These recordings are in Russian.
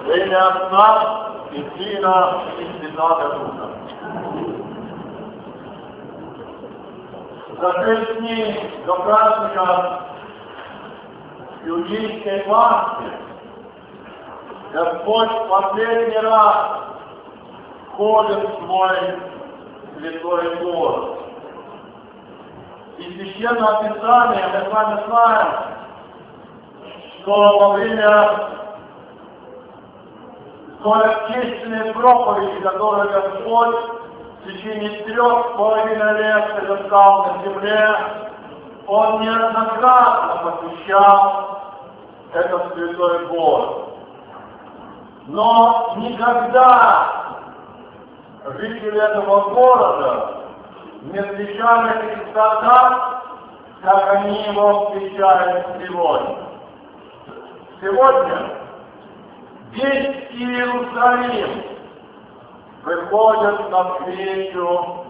Во имя Отца и Сына и Святого Духа. За 6 дней до праздника Иудейской Пасхи Господь в последний раз входит в свой святой город. И Священное Писание, мы с вами знаем, что во время той общественной проповеди, которую Господь в течение 3,5 лет совершал на земле, Он неоднократно посещал этот святой город. Но никогда жители этого города не встречали Христа так, как они его встречают сегодня. Сегодня весь Иерусалим выходит навстречу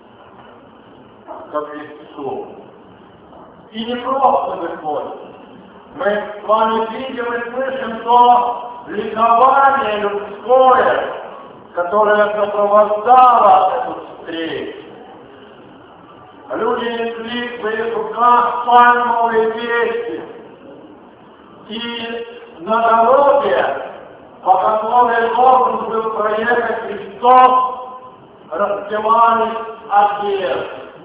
ко Христу. И не просто выходит. Мы с вами видим и слышим то ликование людское, которое сопровождало эту встречу. Люди несли в своих руках пальмовые ветви, и на дороге, по которой должен был проехать Христос, раздевались одежды.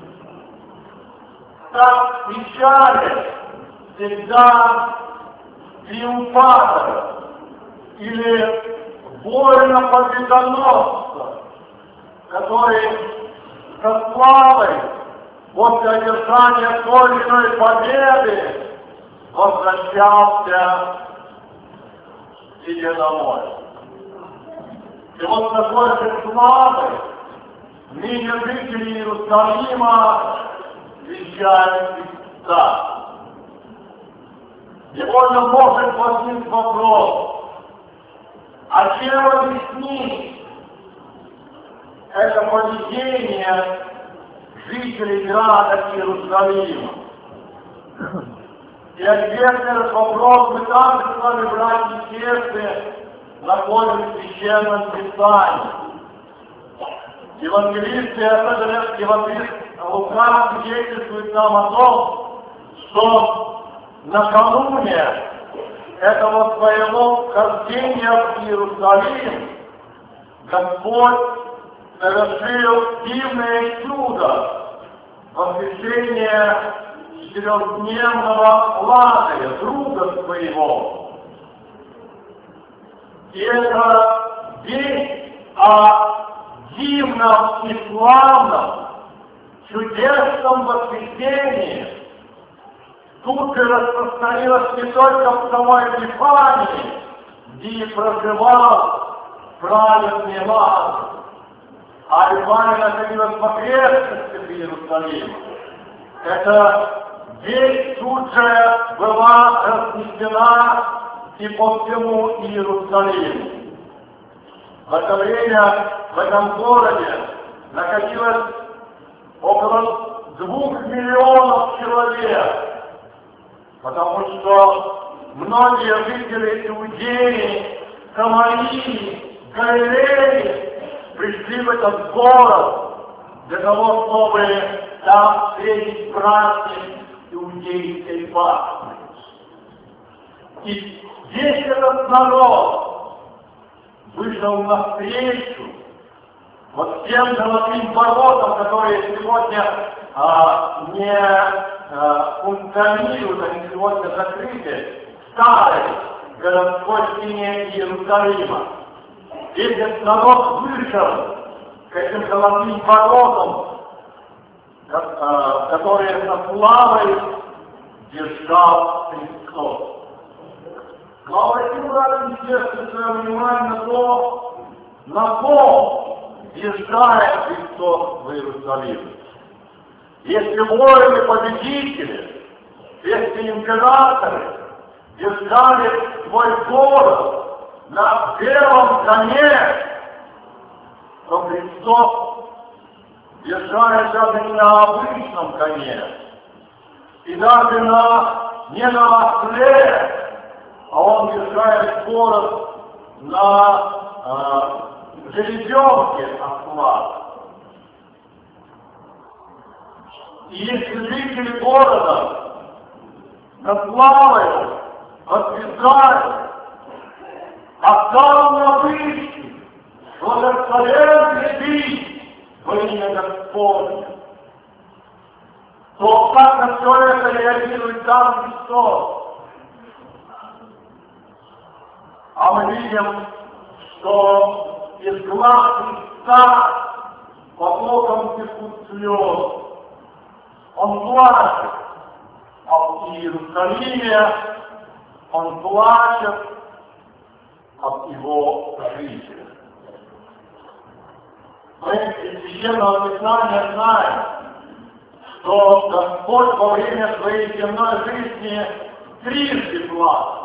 Так встречали всегда триумфатора или воина-победоносца, который со славой после одержания той или иной победы возвращался себе домой. И вот такой же славой ныне жители Иерусалима встречают Христа. Сегодня может возникнуть вопрос, а чем объяснить это поведение жителей города Иерусалима? И ответ на этот вопрос мы также с вами, братья и сестры, находим в Священном Писании. Евангелист Лука свидетельствует нам о том, что накануне этого своего вхождения в Иерусалим Господь совершил дивное чудо воскрешения 4-дневного Лазаря, друга своего. И это весть о дивном и славном, чудесном воскресении тут же распространилось не только в самой Вифании, где и проживал праведный Лазарь, а Вифания находилась в окрестностях Иерусалима. Эта весть тут же была разнесена и по всему Иерусалиму. В это время в этом городе находилось около 2 миллионов человек, потому что многие жители Иудеи, Самарии, Галилеи пришли в этот город для того, чтобы там встретить праздник Иудейской Пасхи. И весь этот народ вышел навстречу вот тем золотым воротам, которые сегодня не функционируют, они сегодня закрыты, старой городской стене Иерусалима. Весь этот народ вышел к этим золотым воротам, которые со славой держал Христос. Но обратим, братья и сестры, свое внимание на то, на ком въезжает Христос в Иерусалим. Если воины-победители, если императоры въезжали в свой город на белом коне, то Христос въезжает даже не на обычном коне, и даже не на осле, а он въезжает в город на жеребенке оклад. И если жители города наславают, подвязают, оставил на вышке, благословен ты во имя Господне, то как на все это реагирует сам Христос? А мы видим, что из глаз Христа потоком текут слез. Он плачет об Иерусалиме, он плачет об его жителях. Мы из Священного Писания знаем, что Господь во время своей земной жизни трижды плакал.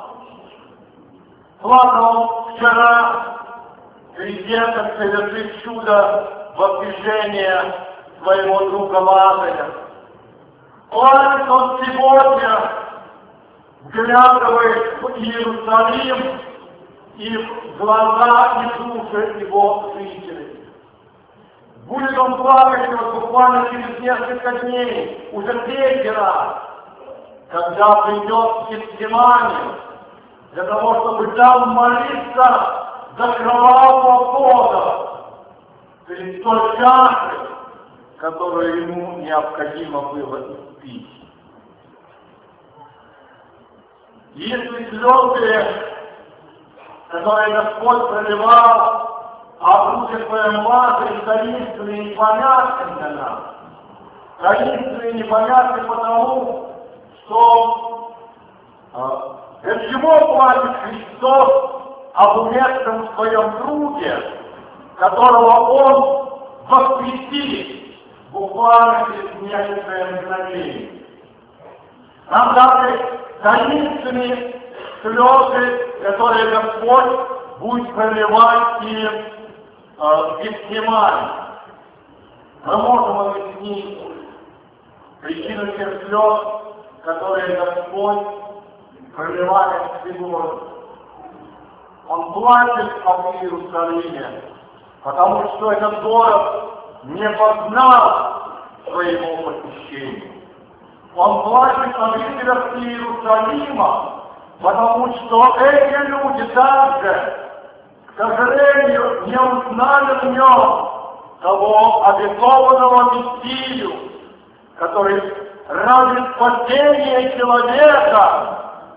Плакал вчера, перед тем, как совершить чудо воскрешения своего друга Лазаря. Плачет он сегодня, вглядываясь в Иерусалим и в глаза и души его жителей. Будет он плакать буквально через несколько дней, уже третий раз, когда придет в Гефсиманию, для того, чтобы там молиться за кровавого Бога перед той чашей, которую ему необходимо было испить. Если слезы, которые Господь проливал, а душе своем Лазаре таинственные и непонятны для нас, таинственные и непонятны потому, что для чего платит Христос об умершем своем друге, которого Он воскресит буквально через некоторое мгновение. Нам даны таинственные слезы, которые Господь будет проливать им в Гефсимании. Мы можем объяснить причину тех слез, которые Господь проливает в Сидоне. Он плачет об Иерусалиме, потому что этот город не познал своего посещения. Он плачет о жителях Иерусалима, потому что эти люди также, к сожалению, не узнали в нем того обетованного Мессию, который ради спасения человека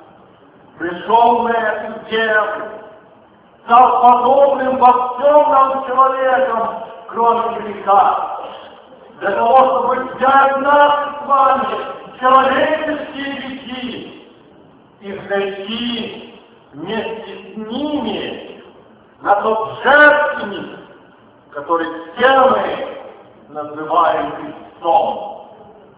пришел на эту землю, стал подобным во всем нам человеком, кроме греха, для того, чтобы взять нас с вами человеческие грехи и зайти вместе с ними на тот жертвенник, который все мы называем Христом.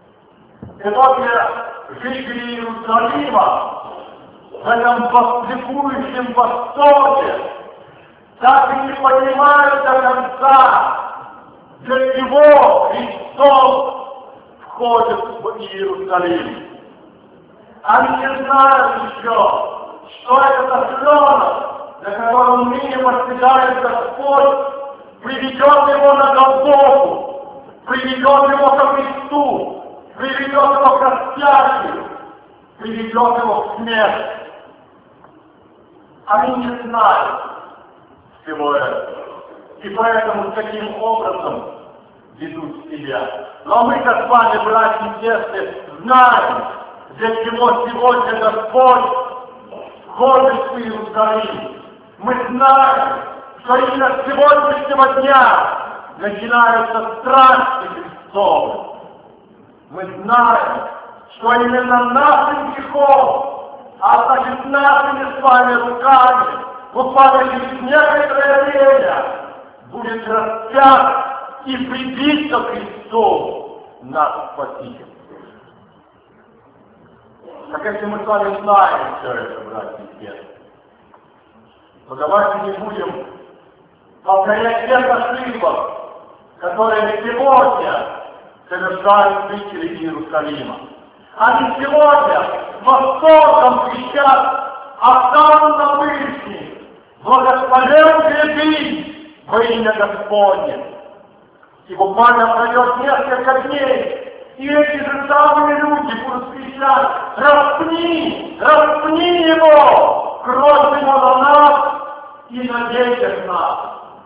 Сегодня жители Иерусалима в этом воскликующем восторге так и не понимают до конца, для чего Христос входит в Иерусалим. Они не знают еще, что этот осленок, на котором ныне восседает Господь, приведет его на Голгофу, приведет его ко Христу, приведет его к распятию, приведет его к смерти. Они не знают всего этого. И поэтому таким образом ведут себя. Но мы-то с вами, братья и сестры, знаем, для чего сегодня Господь ходит в Иерусалим. Мы знаем, что именно с сегодняшнего дня начинаются страсти Христовы. Мы знаем, что именно нашим грехом, а значит нашими с вами руками, буквально через некоторое время будет распят и прибит ко Христу наш Спаситель. Так если мы с вами знаем все это, братья и сестры, то давайте не будем повторять тех ошибок, которые сегодня совершают жители Иерусалима. Они сегодня с восторгом кричат: «Остану на вышке, благословен Скажем гряды во имя Господне. И буквально пройдет несколько дней, и эти же самые люди будут кричать: распни, распни его, кровь его на нас и на детях нас.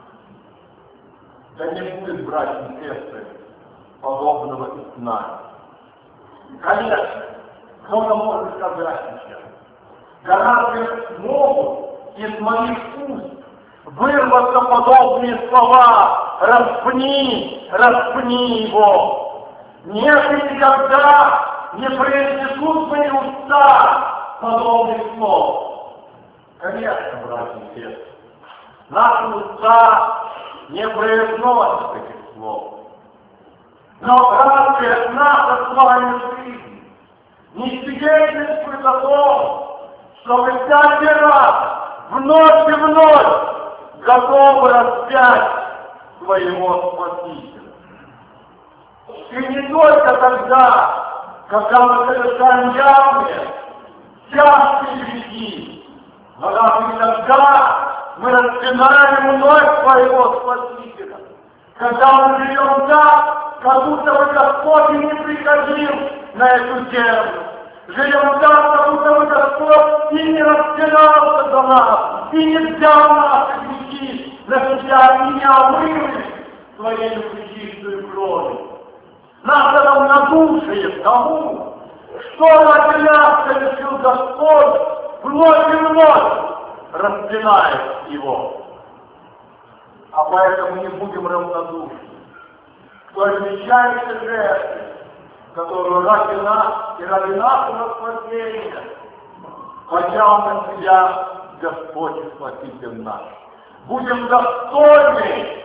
Да не будет, братья и сестры, подобного и с нами. Конечно, кто-то может сказать сейчас: да разве могут из моих уст вырваться подобные слова: распни, распни его? Нет, и никогда не произнесут мои уста подобных слов. Конечно, братья и сестры, наши уста не произносят этих слов. Но разве наша с вами жизнь не свидетельствует о том, что мы всякий раз вновь и вновь готовы распять своего Спасителя? И не только тогда, когда мы совершаем явные, частые грехи, но даже и тогда мы распинаем вновь своего Спасителя. Когда мы живем так, как будто бы Господь и не приходил на эту землю. Живем так, как будто бы Господь и не распинался за нас, и не взял наши грехи на себя, и не омыл своей пречистой кровью. Нас это равнодушие тому, что ради нас совершил Господь, вновь и вновь распинает его. А поэтому не будем равнодушны к той величайшей жертве, которую ради нас и ради нашего спасения поднял на себя Господь и Спаситель наш. Будем достойны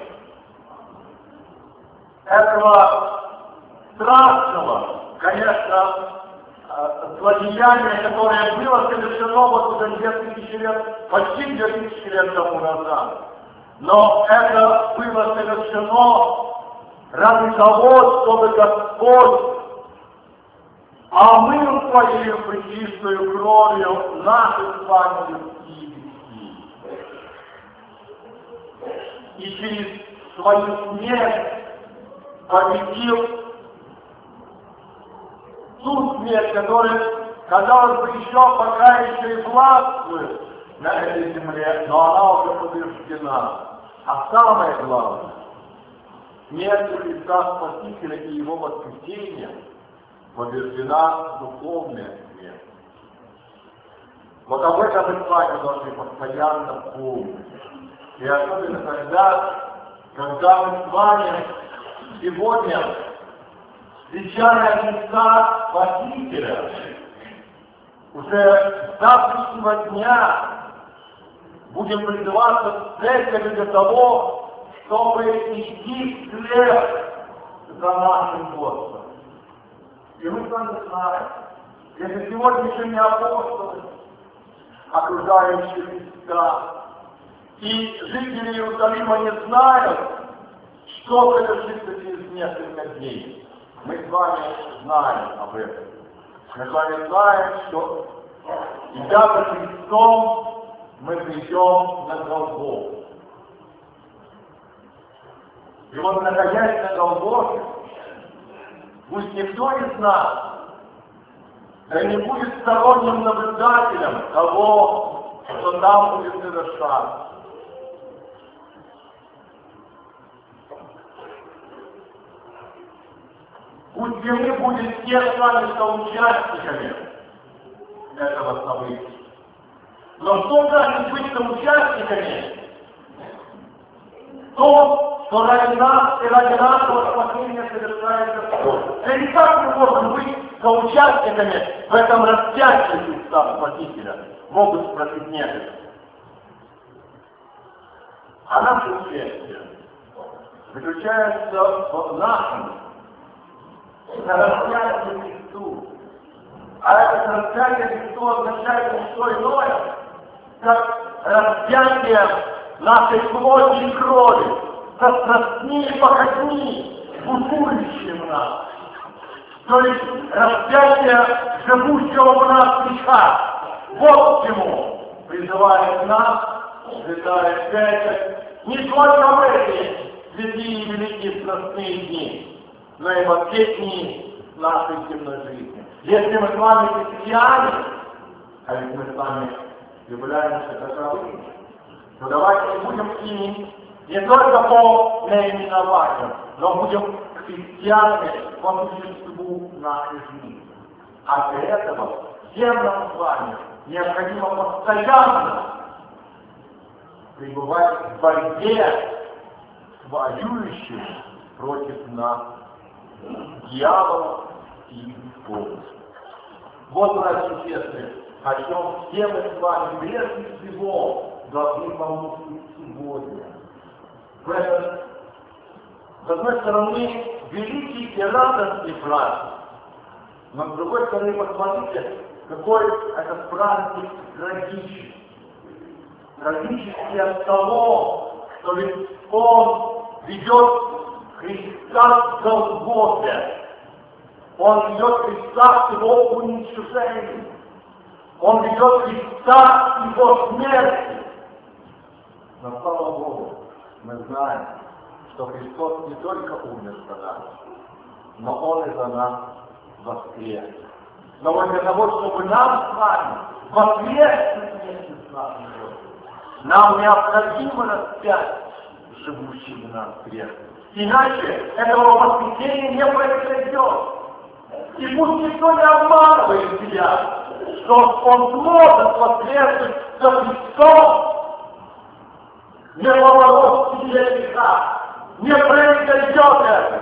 этого страшного, конечно, злодеяния, которое было совершено вот уже 2000 лет, почти 2000 лет тому назад. Но это было совершено ради того, чтобы Господь омыл своей пречистою кровью наши с вами людские грехи. И через свою смерть победил ту смерть, которая, казалось бы, еще пока еще и властвует на этой земле, но она уже побеждена. А самое главное, смертью Христа Спасителя и Его воскресения побеждена духовная смерть. Вот об этом мы с вами должны постоянно помнить. И особенно когда мы с вами сегодня, встречая Христа Спасителя, уже с завтрашнего дня будем призываться в церкви для того, чтобы идти вслед за нашим Господом. И мы с вами знаем, если сегодняшние апостолы, окружающие Христа, и жители Иерусалима не знают, что совершится через несколько дней, мы с вами знаем об этом. Мы с вами знаем, что идя за Христом, мы придем на Голгофу. И вот, находясь на Голгофе, пусть никто из нас да не будет сторонним наблюдателем того, что там будет совершаться. Пусть мы будем все с вами соучастниками этого события. Но что значит быть соучастниками? То, что ради нас и ради нашего спасения совершается Господь. Да никак мы можем быть соучастниками в этом распятии Христа Спасителя, могут спросить некоторые. А наше участие заключается в нашем распятии Христу. А это распятие Христу означает не что иное, как распятие нашей плоти и крови, сострастни и походни, бутующие в нас. То есть распятие живущего в нас греха. Вот к чему призывает нас Святая Церковь не только в эти святые и великие страстные дни, но и во все дни нашей земной жизни. Если мы с вами христиане, а ведь мы с вами являемся таковыми, то давайте не будем ими не только по наименованию, но будем христианами по существу нашей жизни. А для этого всем нам с вами необходимо постоянно пребывать в борьбе с воюющим против нас дьяволом и Богом. Вот, братья и сестры, о чем все мы с вами прежде всего должны помыслить сегодня. В этом, с одной стороны, великий и радостный праздник, но с другой стороны, посмотрите, какой этот праздник трагический. Трагический от того, что ведь он ведет Христа к Голгофе. Он ведет Христа к его уничтожению. Он ведет Христа к его смерти. Но слава Богу, мы знаем, что Христос не только умер за нас, но Он и за нас воскрес. Но вот для того, чтобы нам с вами воскреснуть вместе с нашим Господом, нам необходимо распять живущий в нас грех. Иначе этого воскресения не произойдет. И пусть никто не обманывает себя, что он сможет воскреснуть за Христом, не поборов себе греха. Не произойдет этого.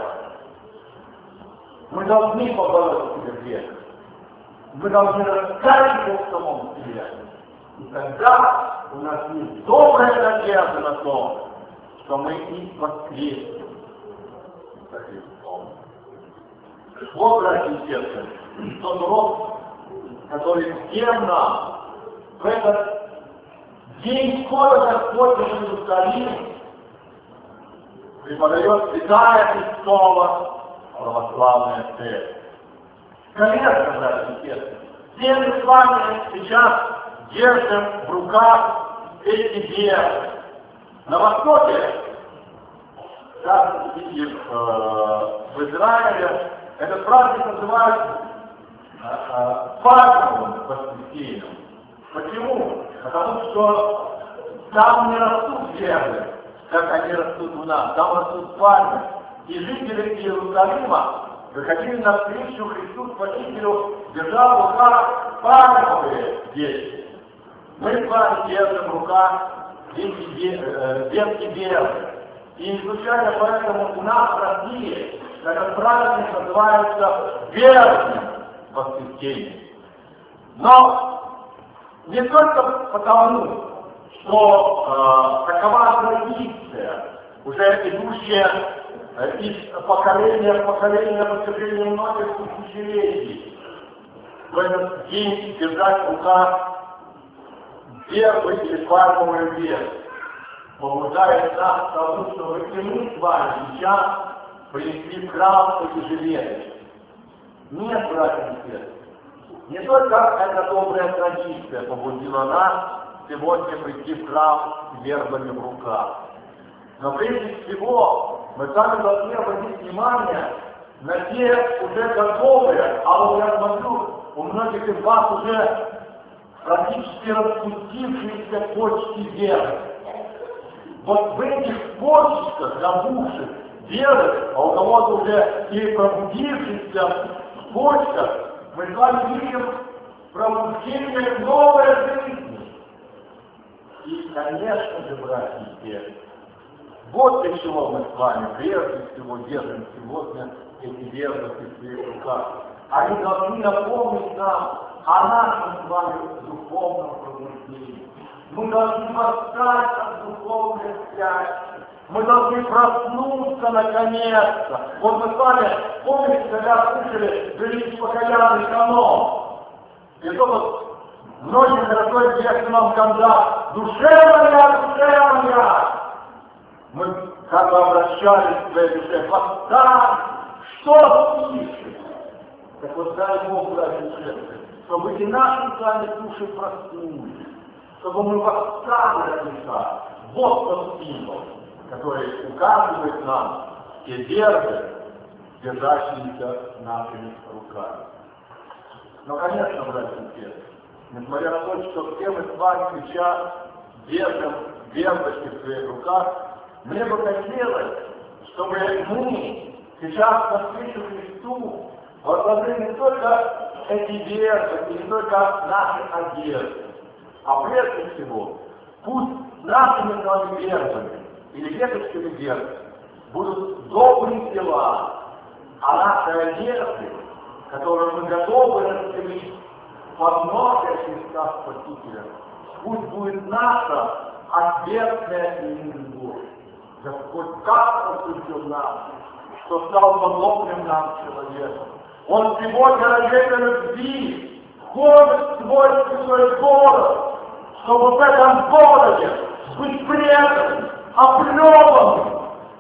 Мы должны побороть себе грех. Мы должны раскаять его в самом себе. И тогда у нас есть добрая надежда на то, что мы и воскреснем за Христом. Вот, братья и сестры, тот урок, который всем нам в этот день входа Господня в Иерусалим преподает святая Христова православная церковь. Конечно, братья и сестры, все мы с вами сейчас держим в руках эти веры. На Востоке, как и в Израиле, этот праздник называют Пасховым воскресеньем. Почему? Потому что там не растут веры, как они растут у нас, там растут пальмы. И жители Иерусалима выходили навстречу Христу Спасителю, держа в руках пальмовые ветви. Мы с вами держим в руках ветки веры. И не случайно поэтому у нас в России этот праздник называется верным воскресеньем. Но не только потому, что такова традиция, уже идущая из поколения в поколение, на протяжении многих тысячелетий, в этот день держать в руках первый или пальмовый вес, побуждает нас к тому, чтобы и мы с вами сейчас принесли в храм эти же ветви. Нет, братья и сестры, не только эта добрая традиция побудила нас сегодня прийти в храм с вербами в руках, но прежде всего мы сами должны обратить внимание на те уже готовые, а вот я смотрю, у многих из вас уже практически распустившиеся почки веры. Вот в этих почках забывших веры, а у кого-то уже и пробудившихся почках, мы с вами видим пробуждение к новой жизни. И, конечно же, братья и сестры, вот для чего мы с вами прежде всего держим сегодня эти верности в своих руках. Они должны напомнить нам о нашем с вами духовном пробуждении. Мы должны восстать от духовной спячки. Мы должны проснуться наконец-то. Вот мы с вами, помните, когда слышали «Великий покаянный канон», и то вот многие дорогой известны нам когда «Душа моя!» Мы как бы обращались к своей душе, восстань, что пишет? Так вот дай Бог, братья и сестры, чтобы и наши с вами души проснулись, чтобы мы восстали от греха. Вот тот символ, который указывает нам те держи, держащиеся нашими руками. Но, конечно, братья и сестры, несмотря на то, что все мы с вами сейчас держим верности в своих руках, мне бы хотелось, чтобы мы сейчас навстречу Христу возложили не только эти верности, не только наши одежды, а прежде всего, пусть нашими с вами верными или веточками веры будут добрые дела, а наши одежды, которые мы готовы расстелить под ноги Христа Спасителя, пусть будет наша ответная и любовь. Господь так посвятил нас, что стал подобным нам человеком. Он сегодня ради любви ходит в свой святой город, чтобы в этом городе быть преданным, оплеванным,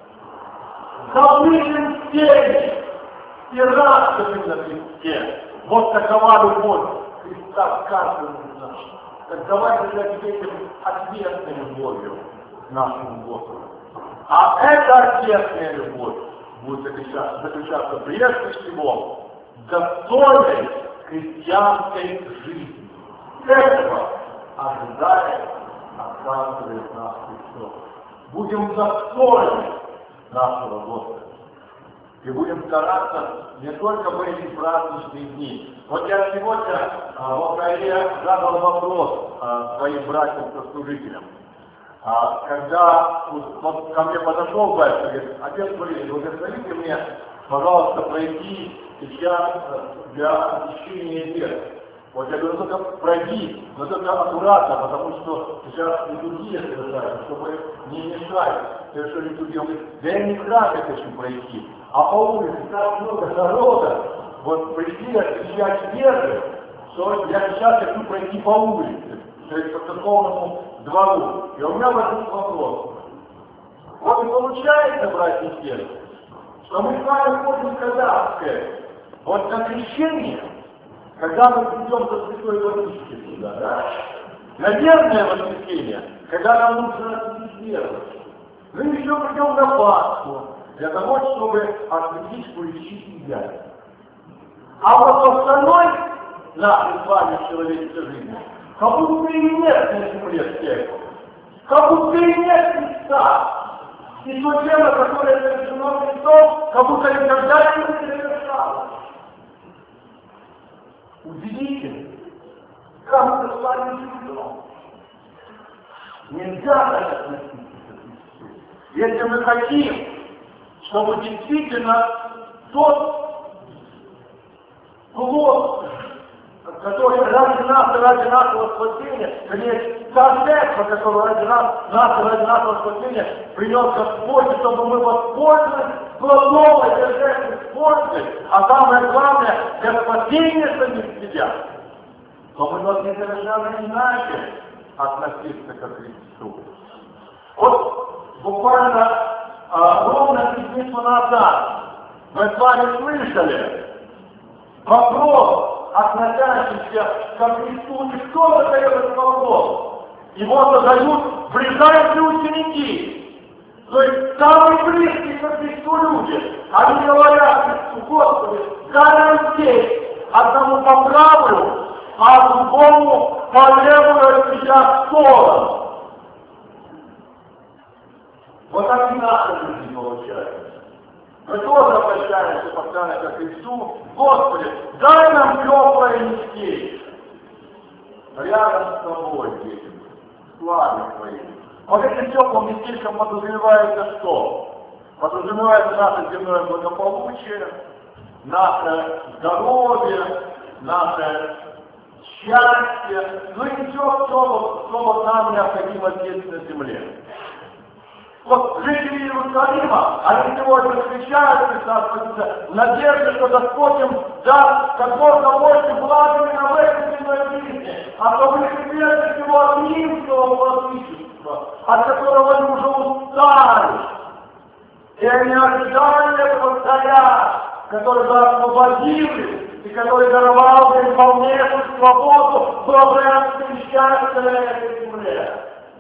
забытым всеми и радостным на Христе. Вот такова любовь Христа к каждому из нас. Так давайте ответим ответной любовью нашему Господу. А эта ответная любовь будет заключаться прежде всего в достойной христианской жизни. Этого ожидает, оказывает нас Христос. Будем достойны нашего Господа. И будем стараться не только в эти праздничные дни. Вот я сегодня в Украине задал вопрос своим братьям-сослужителям. Когда вот ко мне подошел батюшка, говорит: отец Борис, благословите мне, пожалуйста, пройти сейчас для очищения век. Вот я говорю: только пройди, но только аккуратно, потому что сейчас литургия совершается, чтобы не мешать совершенно литургии. Он говорит: да я не в храме хочу пройти, а по улице так много народа, вот пришли очищать веры, что я сейчас хочу пройти по улице, то есть по церковному двору. И у меня возник вопрос. Вот и получается, братья и сестры, что мы с вами ходим когда в церковь? Вот на крещение, когда мы придем со святой водички сюда, да? Наверное, воскресенье, когда нам нужно осветить веру. Мы еще придем на Пасху, для того, чтобы осветить куличи и яйца. А вот в остальной нашей с вами человеческой жизни, как будто и нет на земле церкви, как будто и нет Христа. И то дело, которое совершено Христом, как будто никогда не совершалось. Удивительно, как это с вами живем. Нельзя так относиться к Христу. Если мы хотим, чтобы действительно тот плод, который ради нас и ради нашего спасения, вернее, та жертва, которая ради нас, ради нашего спасения принес Господь, чтобы мы воспользовались плодом этой жертвы с пользой, а самое главное, для спасения самих себя, то мы должны совершенно иначе относиться к Христу. Вот буквально ровно 3 дня назад мы с вами слышали вопрос, относящийся к Христу, и кто задает этот вопрос? Его задают ближайшие ученики, то есть самые близкие к Христу люди. Они говорят Христу: Господи, дай нам здесь, одному по правую, а другому по левую от Тебя сторону. Вот так и наша жизнь получается. Мы тоже обращаемся постоянно к Христу: Господи, дай нам теплое местечко рядом с Тобой, дети, славе Твоей. Вот этим теплым местечком подразумевается что? Подразумевается наше земное благополучие, наше здоровье, наше счастье, ну и все, что нам необходимо здесь на земле. Вот жители Иерусалима, они сегодня встречают Христа Спасителя в надежде, что Господь им даст как можно больше блага именно в этой земной жизни, а чтобы их прежде всего от римского владычества, от которого они уже устали. И они ожидали этого царя, который бы освободил их и который даровал им полнейшую свободу, блаженство и счастье на этой земле.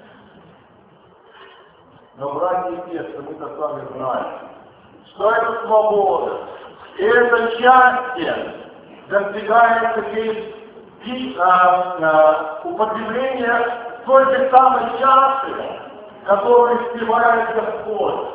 Но, братья и сестры, мы-то с вами знаем, что это свобода, и это счастье достигается через употребление той же самой чаши, которую испевает Господь.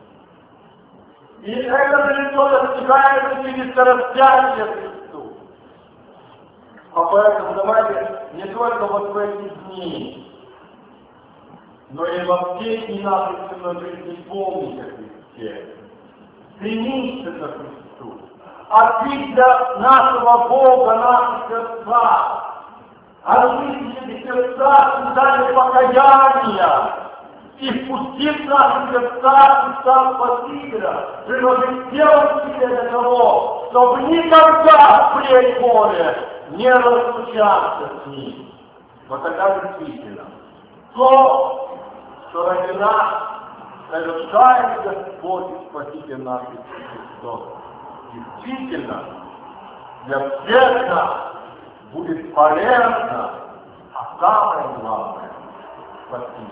И это же лицо достигается через распятие Христу. А поэтому давайте не только вот в эти дни, но и во все дни нашей земной жизни помнить о Христе. Стремиться к Христу. Открыть для нашего Бога наши сердца. Открыть эти сердца создания покаяния. И впустить наши сердца Христа Спасителя, приложить все усилия для того, чтобы никогда впредь более не разлучаться с ним. Вот такая действительно. То, что ради нас совершает Господь и Спаситель наш Иисус Христос, действительно для всех нас будет полезно, а самое главное – спасибо.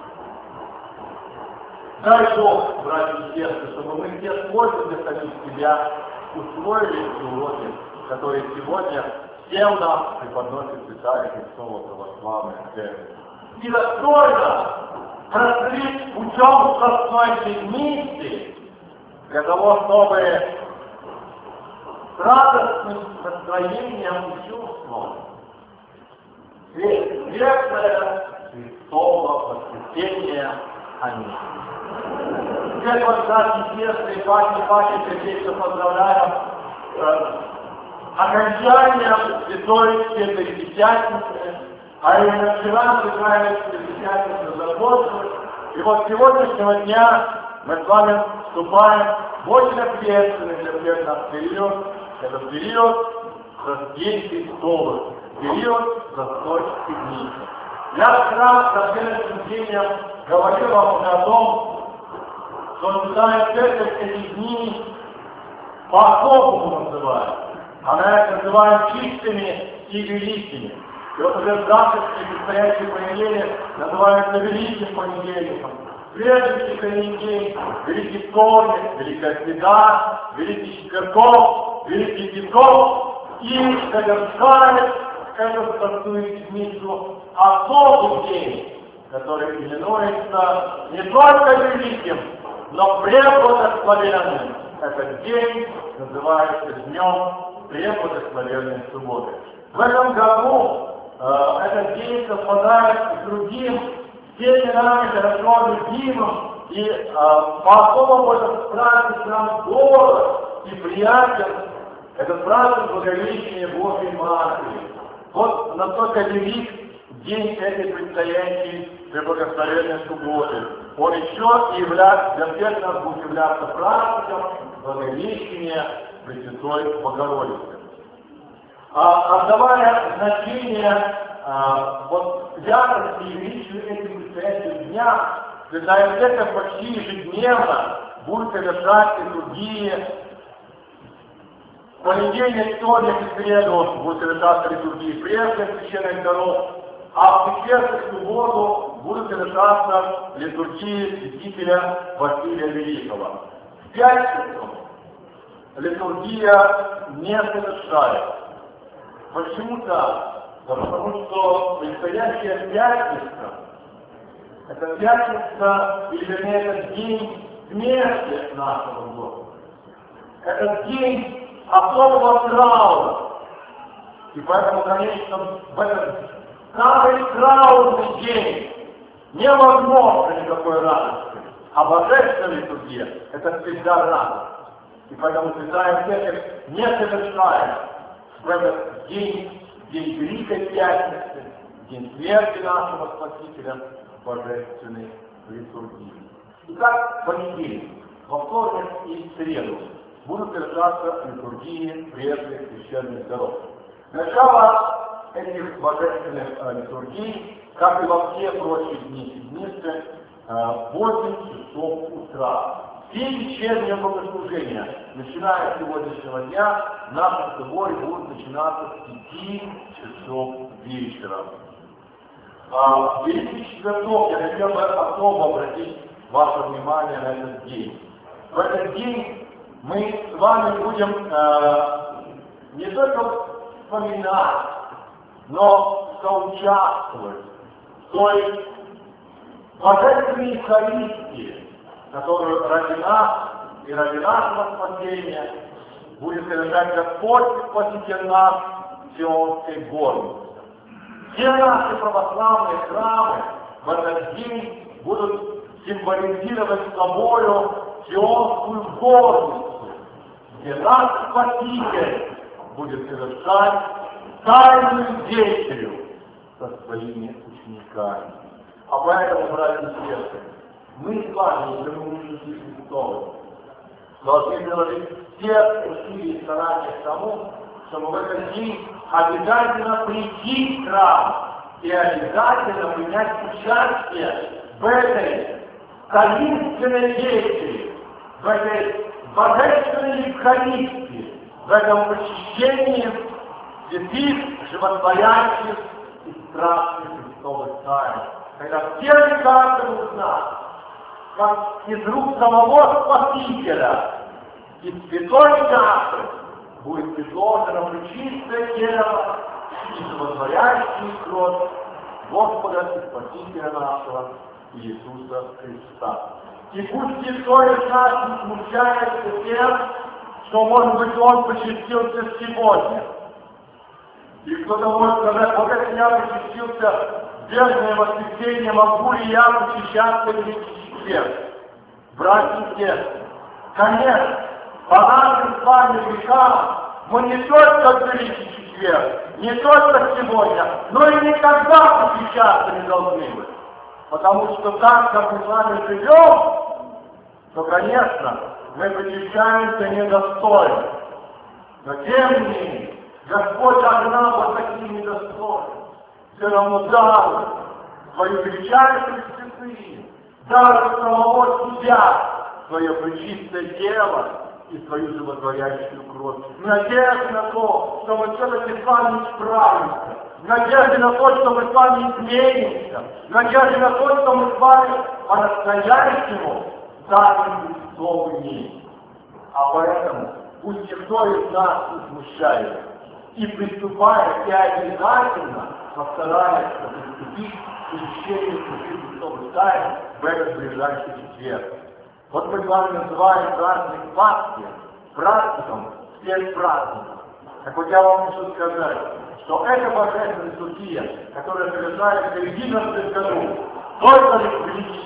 Дай Бог, братья и сестры, чтобы мы все свойства для самих себя усвоили эти уроки, которые сегодня всем нам преподносит Святая Христова Православная Церковь. И достойно раскрыть путем страстной седмицы для того, чтобы с радостным настроением и чувством светлое Христово воскресение. Аминь. Теперь, вот, братья и сестры, Паки, сердечно поздравляю окончанием Святой Пятидесятницы, а именно вчера Святая Пятидесятница закончилась, и вот сегодняшнего дня мы с вами вступаем в очень ответственный для всех нас период, это период Рождения Христовых, период Застольной дни. Я вчера со следующим днем говорил вам уже о том, что Святая Церковь эти дни по-особому называет. Она их называет чистыми и великими. И вот уже завтрашние предстоящие понедельник называются Великим понедельником. Следующий понедельник, Великий вторник, Великая среда, Великий четвергов, Великий пяток и завершает эту простую седмицу особый день, который именуется не только великим, но преблагословенным. Этот день называется днем преблагословенной субботы. В этом году этот день совпадает с другим, всеми нами хорошо любимым и по-особому этот праздник нам дорог и приятен. Этот праздник Благовещения Божьей Матери. Вот настолько велик день этой предстоящей преблагословенной субботы. Он еще и является, для всех нас будет являться праздником Благовещения Пресвятой Богородицы. Отдавая значение вот яркости и величию этих предстоящих днях, Святая Церковь почти ежедневно будет совершать и другие. В понедельник, вторник и среду будут совершаться литургии прежних священных даров, а в четверг и субботу будут совершаться литургии святителя Василия Великого. В пятницу литургия не совершается. Почему так? Потому что предстоящая пятница, это пятница, или вернее, это день смерти нашего Господа. Это день особого траура. И поэтому, конечно, в этот самый траурный день невозможно никакой радости. А божественная литургия – это всегда радость. И поэтому Святая Церковь не совершает в этот день Великой Пятницы, день смерти нашего Спасителя, божественной литургии. Итак, в понедельник, во вторник и среду будут совершаться литургии прежних священных даров. Начало этих божественных литургий, как и во все прочие дни седмицы, в 8 часов утра. И вечернее богослужение, начиная с сегодняшнего дня, наши собой будут начинаться с 5 часов вечера. Великий четверток, я хотел бы особо обратить ваше внимание на этот день. В этот день мы с вами будем не только вспоминать, но соучаствовать в той божественной Евхаристии, которую ради нас и ради нашего спасения будет совершать Господь, Спаситель нас, Сионской горницы. Все наши православные храмы в этот день будут символизировать собою Сионскую горницу, где наш Спаситель будет совершать тайную вечерю со своими учениками. А поэтому, братья и сестры, мы с вами, если мы ученики Христовы, должны приложить все усилия и старания к тому, чтобы в этот день обязательно прийти в храм и обязательно принять участие в этой таинственной вечере, в этой божественной Евхаристии, в этом причащении святых, животворящих и страшных Христовых тайн. Когда все и каждый из нас, как из рук самого Спасителя, из святой чаши, будет предложено пречистое тело и животворящую кровь Господа и Спасителя нашего Иисуса Христа. И пусть никто из нас не смущается тем, что, может быть, он причастился сегодня. И кто-то может сказать: вот если я причастился в верное воскресенье, могу ли я причащаться в Великий четверг? Братья и сестры, конечно, по нашим с вами векам мы не только в Великий четверг, не только сегодня, но и никогда причащаться не должны быть. Потому что так, как мы с вами живем, то, конечно, мы причащаемся недостойно. Но тем не менее, Господь огнал вот таким недостойным. Все равно дал свою величайшую святыню, дал самого себя, свое пречистое тело и свою животворящую кровь. В надежде на то, что мы все-таки с вами справимся, в надежде на то, что мы с вами изменимся, в надежде на то, что мы с вами по-настоящему станем Христовыми. А поэтому пусть никто из нас не смущается и приступает, и обязательно постарается приступить к изучению Христовых тайн в этот ближайший четверг. Вот мы с вами называем праздник Пасхи праздником всех праздников. Так вот я вам хочу сказать, что эта божественная литургия, которая совершается в 11 году, только лишь Великий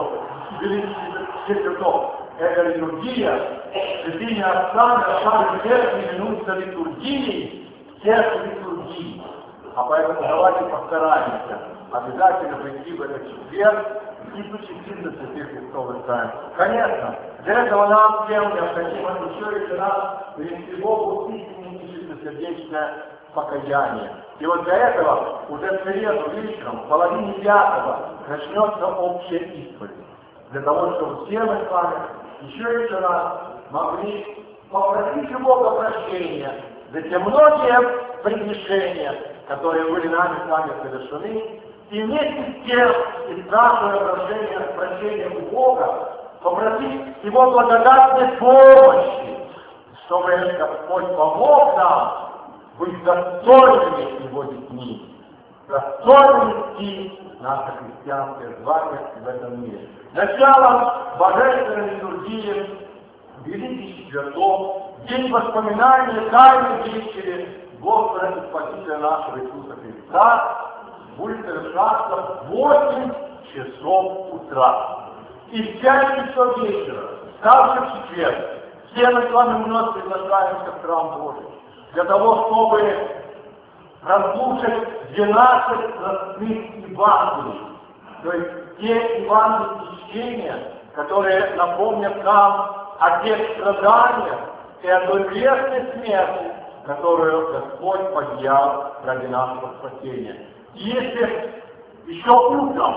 Четверток, эта литургия, святыня Отца начали всех именуется литургией всех литургий. А поэтому давайте постараемся обязательно прийти в этот четверг и причаститься святых Христовых тайн. Конечно, для этого нам всем необходимо еще раз принести Богу истинное и чистосердечное покаяние. И вот для этого уже в среду вечером, в половине 5 начнется общая исповедь. Для того, чтобы все мы с вами еще раз могли попросить у Бога прощения за те многие прегрешения, которые были нами с вами совершены, и вместе с тем, и спрашивая прощения у Бога, попросить Его благодатной помощи, чтобы Господь помог нам быть достойными Его детьми, достойными идти наше христианское звание в этом мире. Начало божественной литургии, Великий Четверток, день воспоминания тайной вечери Господа и Спасителя нашего Иисуса Христа, будет совершаться в 8 часов утра. И в 5 часов вечера, также в четверг, все мы с вами вновь приглашаемся в храм Божий, для того, чтобы разслушать 12 родных Евангелий, то есть те евангельские чтения, которые напомнят нам о тех страданиях и о той грешной смерти, которую Господь подъял ради нашего спасения. И если еще утром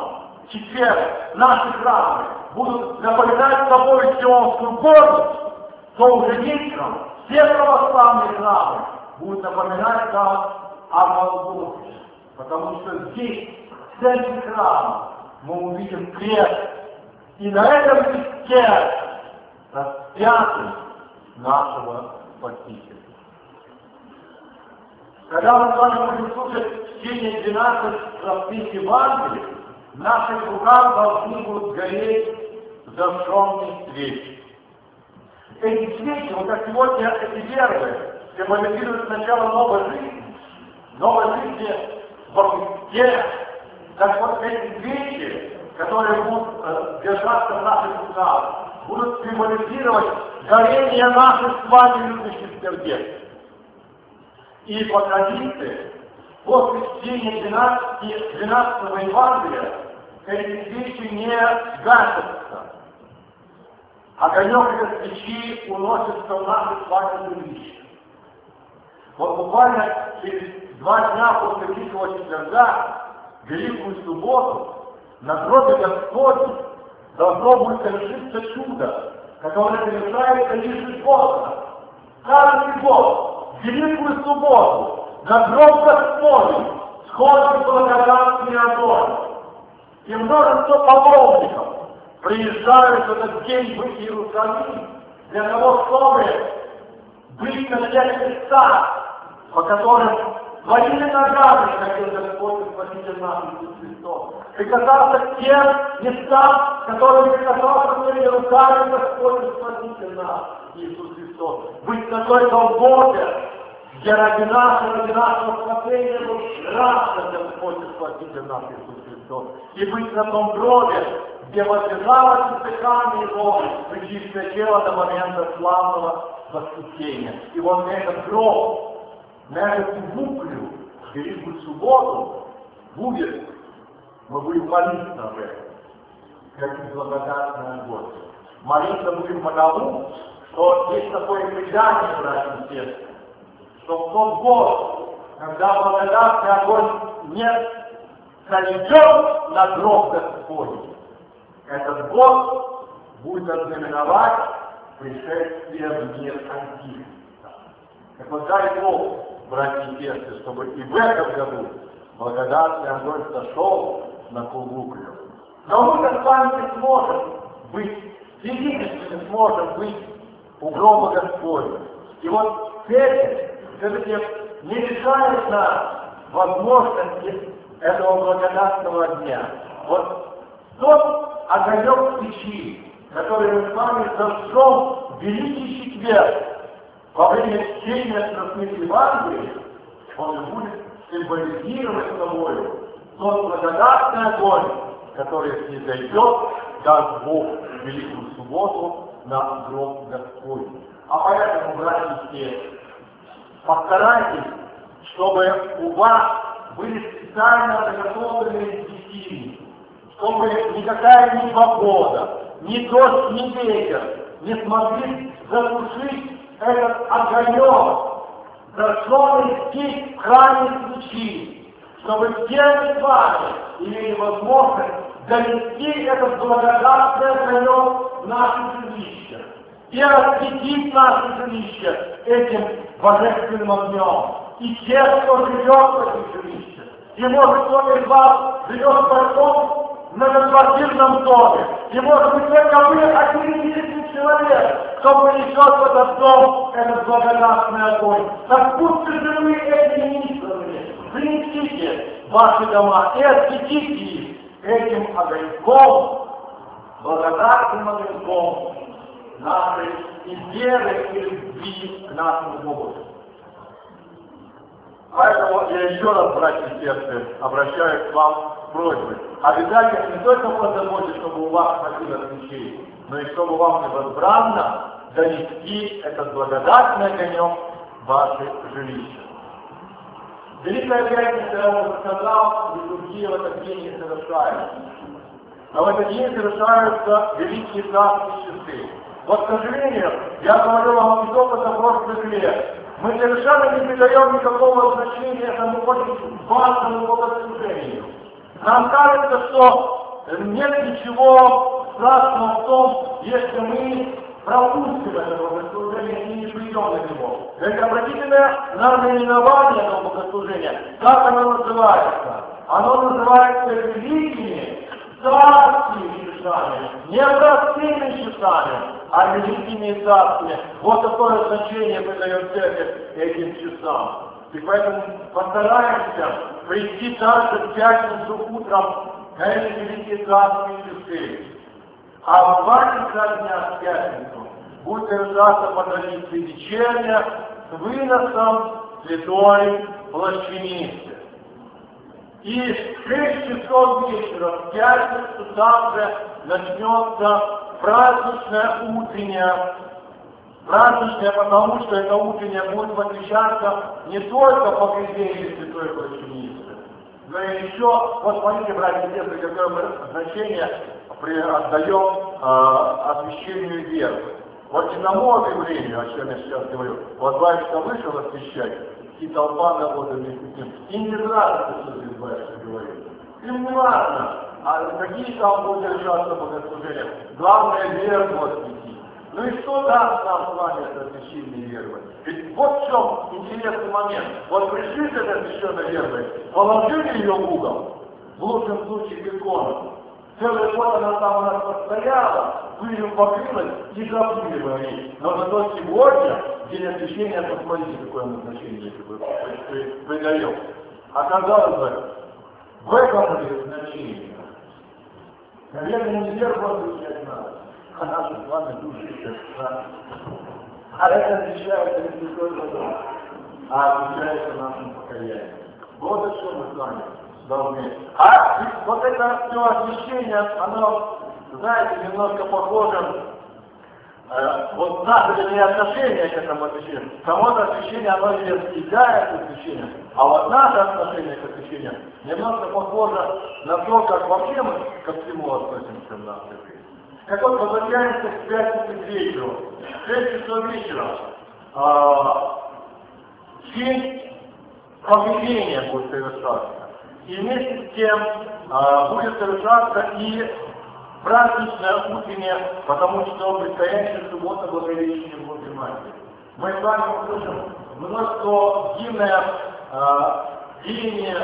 четверг наши храмы будут напоминать собой Сионскую гордость, то уже вечером все православные храмы будут напоминать нам о Голгофе. Потому что здесь, в центре храма, мы увидим крест. И на этом кресте распятый нашего Спасителя. Когда мы с вами будем слушать чтение 12 простых Евангелий, в наших руках должны будут гореть зажженные свечи. Эти свечи, вот как сегодня эти вербы, символизируют начало новой жизни во Христе, так вот эти свечи, которые будут держаться в наших руках, будут символизировать горение наших с вами любящих сердец. И по традиции, после чтения 12 Евангелия, эти свечи не гасятся. Огонек этой свечи уносится в наше с вами жилище. Вот буквально через 2 дня после Великого Четверга, в Великую Субботу, на гробе Господнем должно будет совершиться чудо, которое совершается ежегодно. Каждый год, в Великую Субботу, на гроб Господень сходит благодатный огонь. И множество паломников приезжают в этот день в Иерусалим для того, чтобы быть на тех местах, по которым водили ногами, хотел Господь Спаситель наш Иисус Христос, прикасаться к тем местам, которым прикасался своими руками Господь Спаситель наш Иисус Христос. Быть на той Голгофе, где ради нашего спасения был распят Господь Спаситель наш Иисус Христос. И быть на том гробе, где воздержалось дыхание Его причистое тело до момента славного воскресения. И вот этот гроб, на эту буклю, в Великую Субботу, будет, мы будем молиться об этом, как благодатная огонь. Молиться будем потому, что есть такое предание, братья и сестры, что в тот год, когда благодатный огонь не сойдет на гроб Господень, этот год будет ознаменовать пришествие в мир Антихриста. Так вот, дай Бог, братья и сестры, чтобы и в этом году благодатный огонь сошел на Кулгуклю. Но мы с вами не сможем быть свидетелями, сможем быть у гроба Господня. И вот церковь все-таки не лишает нас возможности этого благодатного дня. Вот тот огонек свечи, который мы с вами зажжем в Великий Четверг, во время чтения Страстных Евангелий, он будет символизировать собой тот благодатный огонь, который снизойдет, даст Бог в Великую Субботу на гроб Господень. А поэтому, братья и сестры, постарайтесь, чтобы у вас были специально заготовленные светильники, чтобы никакая ни погода, ни дождь, ни ветер не смогли затушить этот огонек, зажженный здесь в храме свечи, чтобы все мы с вами имели возможность донести этот благодатный огонек в наше жилище и осветить наше жилище этим божественным огнем. И те, кто живет в этих жилищах, и может кто из вас живет в большом многоквартирном доме, и может быть только вы один единственный человек, кто принесет в этот дом этот благодатный огонь. Так будьте же вы этими избранными, принесите ваши дома и осветите их этим огоньком, благодатным огоньком нашей и веры и любви к нашему Богу. Поэтому я еще раз, братья и сестры, обращаюсь к вам с просьбой. Обязательно не только позаботьтесь, чтобы у вас хватило свечей, но и чтобы вам невозбранно донести этот благодатный огонек в ваше жилище. Великая Пятница, я уже сказал, литургия в этот день не совершается. Но в этот день совершаются великие царские часы. Вот, к сожалению, я говорю вам из опыта прошлых лет, мы совершенно не придаем никакого значения этому очень важному богослужению. Нам кажется, что нет ничего страшного в том, если мы пропустим это богослужение и не придем на него. Обратите на наименование этого богослужения. Как оно называется? Оно называется великими царскими часами. Не простыми часами, а великими царскими. Вот такое значение придает церковь этим часам. И поэтому постараемся прийти также в пятницу утром на эти великие царские часы. А в 2 часа дня в пятницу будет совершаться по традиции вечерня с выносом святой плащаницы. И в 6 часов вечера в пятницу также начнется праздничная утренняя. Праздничная, потому что это утренняя будет посвящаться не только погребению святой плащаницы, но и еще, вот смотрите, братья и сестры, какое мы значение отдаем освящению веры. Вот и на мое явление, о чем я сейчас говорю, вот батюшка вышел освящать, и толпа народа вместе с ним. И не нравится, что здесь батюшка говорит. Им не важно, какие там будут решаться богослужения. Главное, веру осветить. Ну и что даст нам с вами это освящение веры? Ведь вот в чем интересный момент. Вот пришли с этой освященной верой, положили ее в угол, в лучшем случае бетоном. Целый год она там у нас постояла, пылью покрылась и забыли говорить. Но зато сегодня, день освящения, посмотрите, какое назначение придаем. Оказалось бы, в этом ли значение? Наверное, не веру освящать надо, а наши с вами души сердца. А это отвечается не святой водой, а отвечается нашим покаянием. Вот о чем мы с вами должны. А вот это все освящение, оно, знаете, немножко похоже, вот наше для меня отношение к этому освящению. Само освящение, оно не съедает освящение, а вот наше отношение к освящению немножко похоже на то, как вообще мы ко всему относимся в нашей жизни. Как вот возвращаемся к пятнице к вечеру, в 6 часов вечера, честь погребения будет совершаться. И вместе с тем будет совершаться и праздничная утренняя, потому что предстоящая суббота Благовещения Божьей Матери. Мы с вами услышим множество гимнов, пения,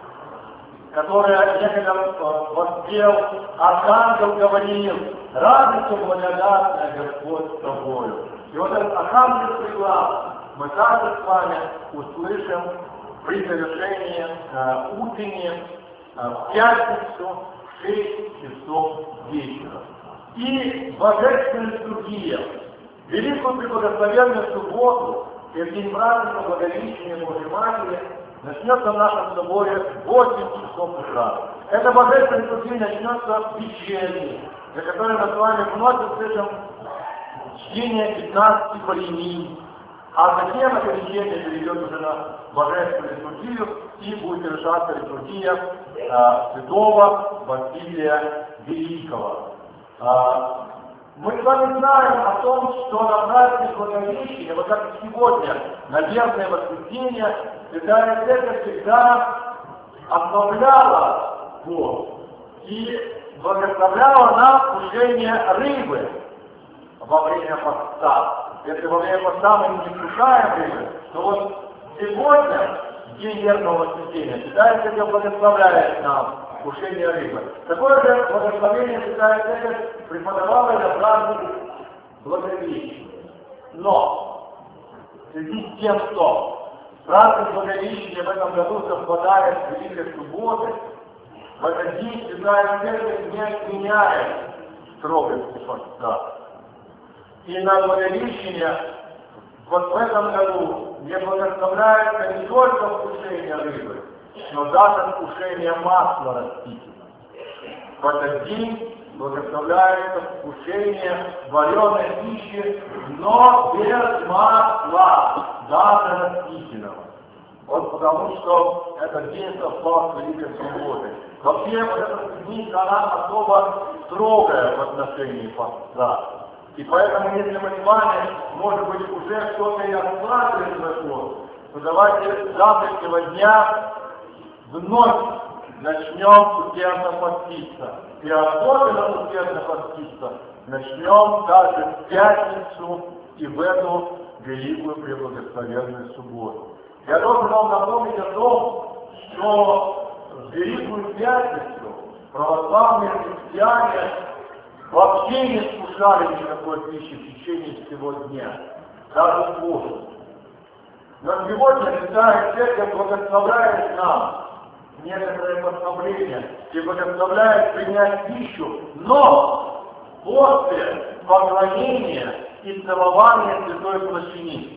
которое некогда воспел, Архангел говорил: радуйся, благодатная, Господь с тобою. И вот этот архангельский глаз мы также с вами услышим при совершении утренней в пятницу в 6 часов вечера. И божественная литургия, великую преблагословенную субботу, и в день праздника Благовещения Божьей Матери, начнется в нашем соборе в 8 часов утра. Эта божественная литургия начнется в вечерней, за которой мы с вами вновь услышим чтение 15 полемий. А затем эта вечерня перейдет уже на божественную литургию и будет совершаться литургия святого Василия Великого. Мы с вами знаем о том, что на праздник Благовещения, вот как и сегодня, на вербное воскресенье, Святая Церковь всегда обновляла пост и благословляла нам вкушение рыбы во время поста. Если во время поста мы не вкушаем рыбы, то вот сегодня, в день вербного воскресенья, Святая Церковь благословляет нам вкушение рыбы. Такое же благословение Святая Церковь преподавала на праздник Благовещения. Но в связи с тем, что праздник Благовещения в этом году совпадает с Великой Субботой, в этот день Святая Церковь не отменяет строгости поста. И на Благовещение вот в этом году не благословляется не только вкушение рыбы, но даже вкушение масла растительного. В этот день благословляется вкушение вареной пищи, но без масла, даже растительного. Вот потому что этот день совпал с Великой Субботой. Вообще, вот этот день, она особо строгая в отношении поста. И поэтому, если мы с вами, может быть, уже что-то и откладываем на то давайте с завтрашнего дня вновь начнем усердно поститься. и особенно усердно поститься начнем даже в пятницу и в эту великую преблагословенную субботу. Я должен вам напомнить о том, что в Великую Пятницу православные христиане вообще не вкушали никакой пищи в течение всего дня, даже позже. Но сегодня Святая Церковь благословляет нам некоторые послабления и благословляет принять пищу, но после поклонения и целования Святой Плащаницы.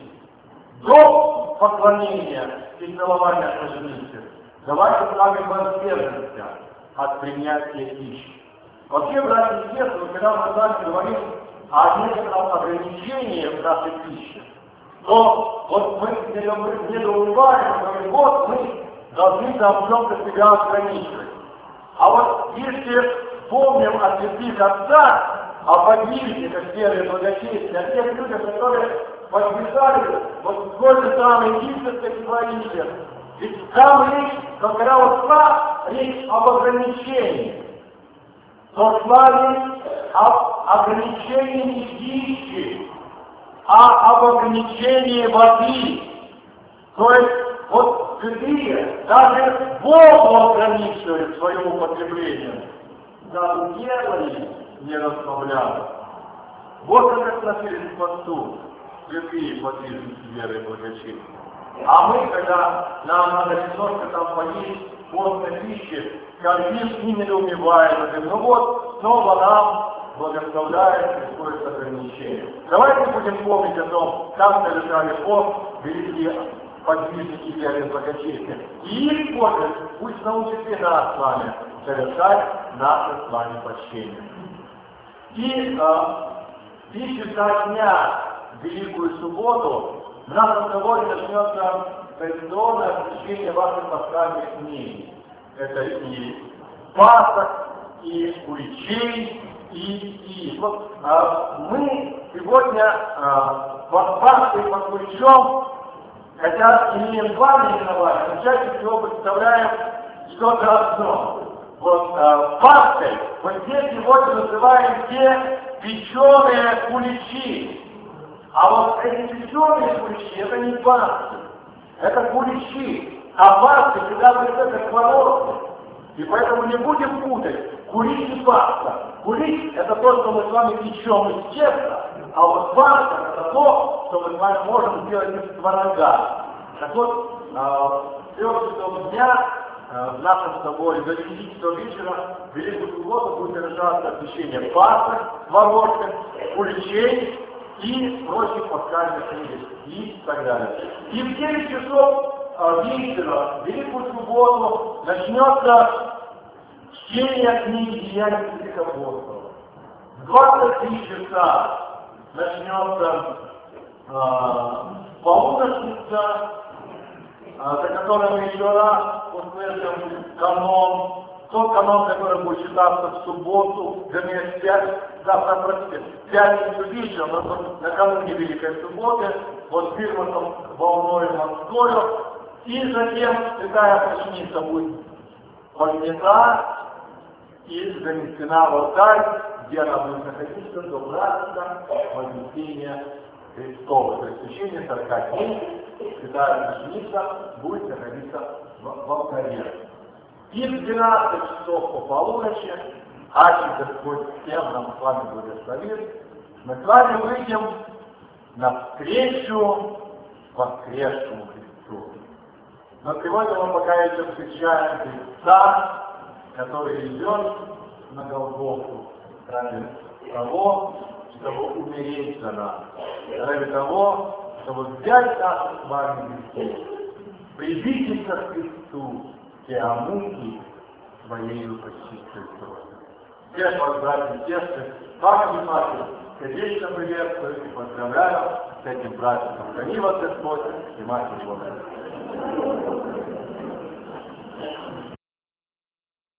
До поклонения и целования Плащаницы давайте с вами воздержимся от принятия пищи. Вообще, братья и сестры, когда мы с вами говорим о некотором ограничении в нашей пище, то вот мы недоумеваем, говорим, вот мы должны в чем-то себя ограничивать. А вот если помним о святых отцах, о подвижниках веры и благочестия, о тех людях, которые подписали вот той же самой египетской творите, ведь там речь, когда вот шла речь об ограничении, то шла речь об ограничении пищи, а об ограничении воды. То есть вот святые даже воду ограничивали своим употреблением, даже делали не расслабляли. Вот как относились к посту святые подвижники веры и благочестия. А мы, когда нам надо немножко там поесть постной пищи, когда с ними недоумеваем, говорим, ну вот, снова нам благословляет какое-то ограничение. Давайте будем помнить о том, как совершали пост великие подвижники веры и благочестия. И их подвиг пусть научит и нас с вами совершать наше с вами почтение. И ищется дня в Великую Субботу, в нашем разговоре начнется традиционное освящение ваших пасхальных дней. Это и Пасх, и Куличей, и вот мы сегодня под Пасхой и под Куличом, хотя имеем два наименования, но чаще всего представляем что-то одно. Вот Пасхой, вот здесь сегодня называем те печеные куличи. А вот эти печеные куличи, это не пасхи, это куличи. А пасхи всегда придется к творогу. И поэтому не будем путать кулич и пасха. Кулич это то, что мы с вами печем из теста, а вот пасха это то, что мы с вами можем сделать из творога. Так вот, 3 часов дня в нашем соборе до 10 часов вечера в Великую Субботу будет совершаться освящение Пасхи, творожка, куличей и прочих пасхальных книг и так далее. И в 9 часов вечера в Великую Субботу начнется чтение книги Деяний святых апостолов. В 23 часа начнется полуночница, за которой мы еще раз услышим канон, тот канон, который будет читаться в субботу, вернее, в пятницу вечером, накануне Великой Субботы, под Вильмутом волною морскою, и затем Святая Плащаница будет поднята и занесена в алтарь, где она будет находиться до праздника Вознесения Христова. То есть в течение 40 дней Святая Плащаница будет находиться в алтаре. И в 12 часов по полуночи, аки Господь всем нам с вами благословит, мы с вами выйдем навстречу воскресшему Христу. Но сегодня мы пока еще встречаем Христа, который идет на Голгофу ради того, чтобы умереть за нас, ради того, чтобы взять наши с вами грехи. Придите ко Христу, те муки своей почистой крови. Всех вас, братья и сестры, ваши внимание, сердечно приветствую и поздравляю с этим праздником. Храни вас Господь и Матерь Божия.